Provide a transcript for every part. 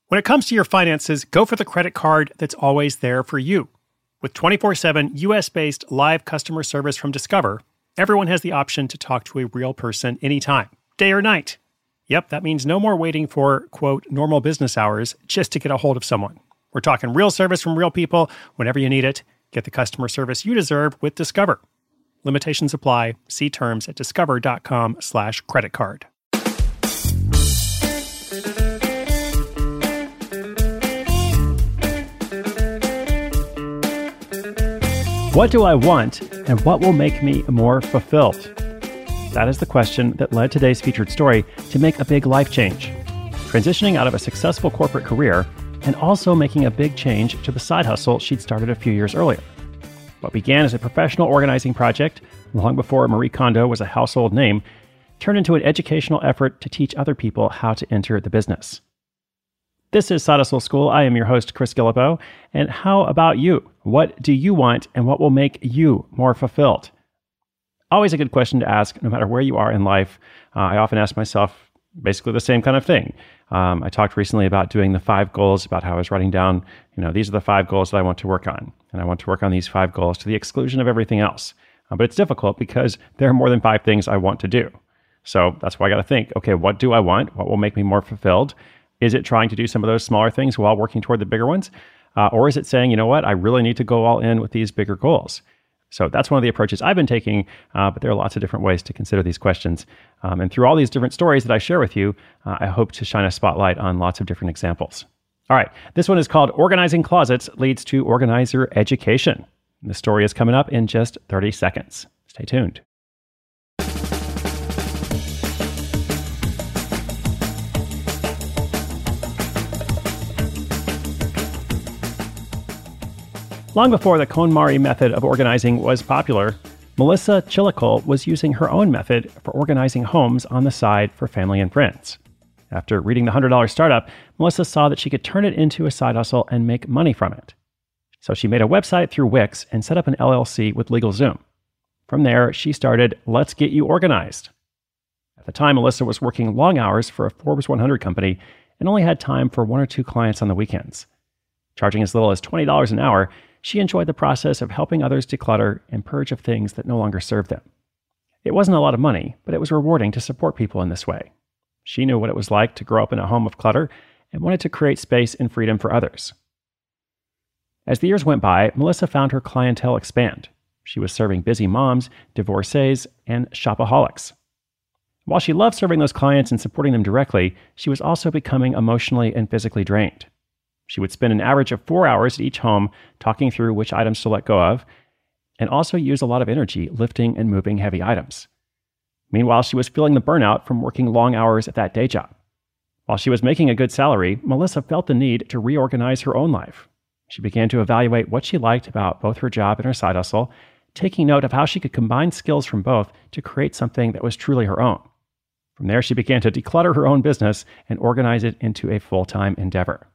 When it comes to your finances, go for the credit card that's always there for you. With 24/7 US-based live customer service from Discover, everyone has the option to talk to a real person anytime, day or night. Yep, that means no more waiting for, quote, normal business hours just to get a hold of someone. We're talking real service from real people whenever you need it. Get the customer service you deserve with Discover. Limitations apply. See terms at discover.com/creditcard. What do I want, and what will make me more fulfilled? That is the question that led today's featured story to make a big life change, transitioning out of a successful corporate career and also making a big change to the side hustle she'd started a few years earlier. What began as a professional organizing project, long before Marie Kondo was a household name, turned into an educational effort to teach other people how to enter the business. This is Side Hustle School. I am your host, Chris Guillebeau. And how about you? What do you want, and what will make you more fulfilled? Always a good question to ask, no matter where you are in life. I often ask myself basically the same kind of thing. I talked recently about doing the 5 goals, about how I was writing down, these are the 5 goals that I want to work on. And I want to work on these 5 goals to the exclusion of everything else. But it's difficult because there are more than 5 things I want to do. So that's why I got to think, okay, what do I want? What will make me more fulfilled? Is it trying to do some of those smaller things while working toward the bigger ones? Or is it saying, you know what, I really need to go all in with these bigger goals? So that's one of the approaches I've been taking, but there are lots of different ways to consider these questions. And through all these different stories that I share with you, I hope to shine a spotlight on lots of different examples. All right, this one is called Organizing Closets Leads to Organizer Education. The story is coming up in just 30 seconds. Stay tuned. Long before the KonMari method of organizing was popular, Melissa Chillicol was using her own method for organizing homes on the side for family and friends. After reading The $100 Startup, Melissa saw that she could turn it into a side hustle and make money from it. So she made a website through Wix and set up an LLC with LegalZoom. From there, she started Let's Get You Organized. At the time, Melissa was working long hours for a Forbes 100 company and only had time for 1 or 2 clients on the weekends. Charging as little as $20 an hour, she enjoyed the process of helping others declutter and purge of things that no longer served them. It wasn't a lot of money, but it was rewarding to support people in this way. She knew what it was like to grow up in a home of clutter and wanted to create space and freedom for others. As the years went by, Melissa found her clientele expand. She was serving busy moms, divorcees, and shopaholics. While she loved serving those clients and supporting them directly, she was also becoming emotionally and physically drained. She would spend an average of 4 hours at each home talking through which items to let go of, and also use a lot of energy lifting and moving heavy items. Meanwhile, she was feeling the burnout from working long hours at that day job. While she was making a good salary, Melissa felt the need to reorganize her own life. She began to evaluate what she liked about both her job and her side hustle, taking note of how she could combine skills from both to create something that was truly her own. From there, she began to declutter her own business and organize it into a full-time endeavor.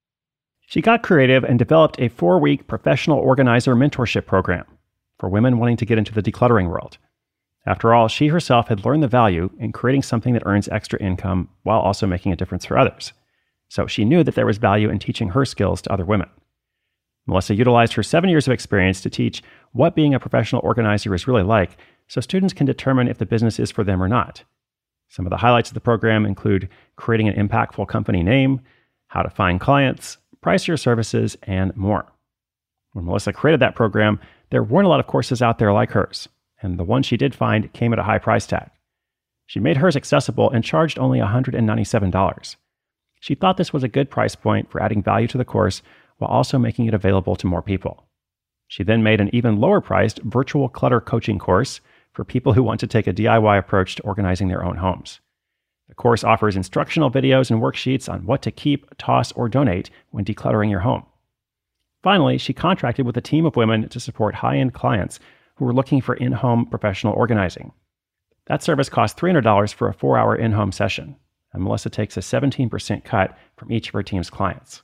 She got creative and developed a 4-week professional organizer mentorship program for women wanting to get into the decluttering world. After all, she herself had learned the value in creating something that earns extra income while also making a difference for others. So she knew that there was value in teaching her skills to other women. Melissa utilized her 7 years of experience to teach what being a professional organizer is really like, so students can determine if the business is for them or not. Some of the highlights of the program include creating an impactful company name, how to find clients, price your services, and more. When Melissa created that program, there weren't a lot of courses out there like hers, and the one she did find came at a high price tag. She made hers accessible and charged only $197. She thought this was a good price point for adding value to the course while also making it available to more people. She then made an even lower priced virtual clutter coaching course for people who want to take a DIY approach to organizing their own homes. The course offers instructional videos and worksheets on what to keep, toss, or donate when decluttering your home. Finally, she contracted with a team of women to support high-end clients who were looking for in-home professional organizing. That service cost $300 for a 4-hour in-home session, and Melissa takes a 17% cut from each of her team's clients.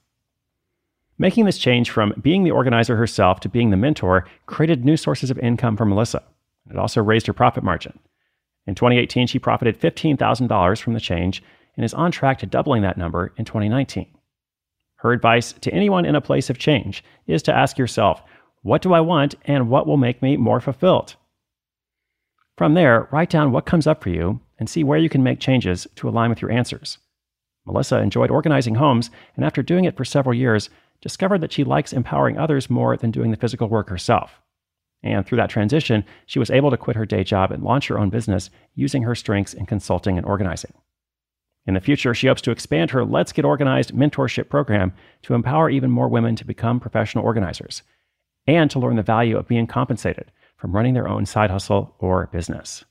Making this change from being the organizer herself to being the mentor created new sources of income for Melissa. It also raised her profit margin. In 2018, she profited $15,000 from the change and is on track to doubling that number in 2019. Her advice to anyone in a place of change is to ask yourself, what do I want and what will make me more fulfilled? From there, write down what comes up for you and see where you can make changes to align with your answers. Melissa enjoyed organizing homes, and after doing it for several years, discovered that she likes empowering others more than doing the physical work herself. And through that transition, she was able to quit her day job and launch her own business using her strengths in consulting and organizing. In the future, she hopes to expand her Let's Get Organized mentorship program to empower even more women to become professional organizers and to learn the value of being compensated from running their own side hustle or business.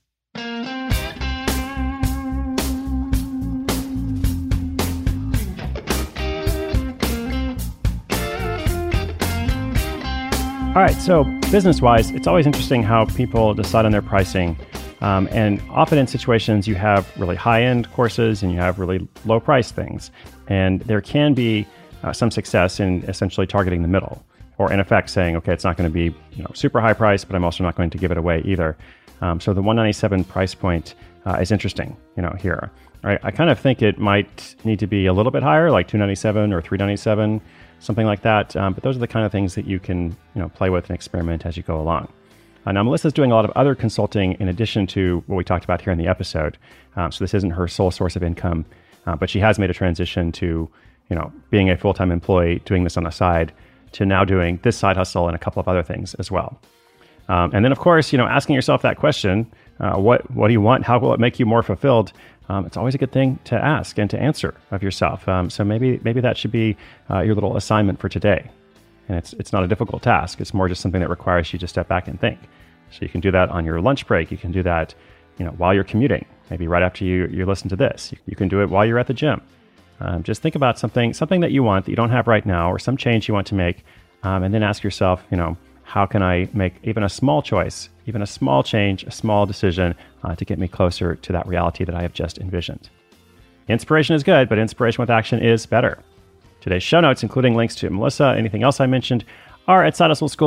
All right, so business-wise, it's always interesting how people decide on their pricing. And often in situations, you have really high-end courses and you have really low-price things. And there can be some success in essentially targeting the middle, or in effect saying, okay, it's not going to be super high price, but I'm also not going to give it away either. So the $197 price point is interesting, here. Right? I kind of think it might need to be a little bit higher, like $297 or $397. Something like that. But those are the kind of things that you can play with and experiment as you go along. Now, Melissa's doing a lot of other consulting in addition to what we talked about here in the episode. So this isn't her sole source of income, but she has made a transition to being a full-time employee, doing this on the side, to now doing this side hustle and a couple of other things as well. And then, of course, asking yourself that question, what do you want? How will it make you more fulfilled? It's always a good thing to ask and to answer of yourself. So maybe that should be your little assignment for today. And it's not a difficult task. It's more just something that requires you to step back and think. So you can do that on your lunch break. You can do that while you're commuting. Maybe right after you listen to this. You can do it while you're at the gym. Just think about something that you want that you don't have right now, or some change you want to make, and then ask yourself, how can I make even a small choice, even a small change, a small decision to get me closer to that reality that I have just envisioned? Inspiration is good, but inspiration with action is better. Today's show notes, including links to Melissa, anything else I mentioned, are at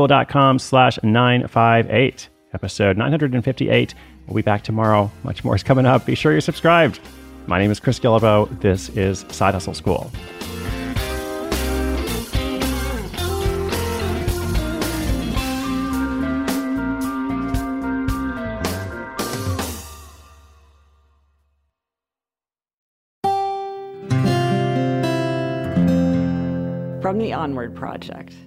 sidehustleschool.com/958. Episode 958. We'll be back tomorrow. Much more is coming up. Be sure you're subscribed. My name is Chris Guillebeau. This is Side Hustle School. From the Onward Project.